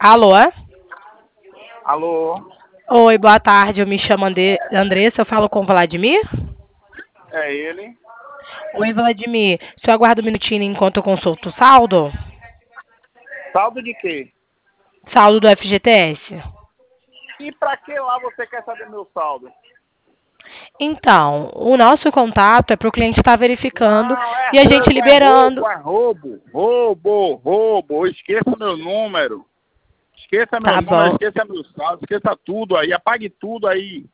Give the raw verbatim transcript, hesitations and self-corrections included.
Alô? Alô? Oi, boa tarde. Eu me chamo Ande- Andressa. Eu falo com o Vladimir? É ele? Oi, Vladimir. O senhor aguarda um minutinho enquanto eu consulto o saldo? Saldo de quê? Saldo do F G T S. E pra que lá você quer saber meu saldo? Então, o nosso contato é para o cliente estar verificando Não, é e a gente roubo, é liberando. roubo, é roubo. Roubo, roubo. Esqueça meu número. Esqueça meu Tá número, bom. esqueça meu saldo, esqueça tudo aí. Apague tudo aí.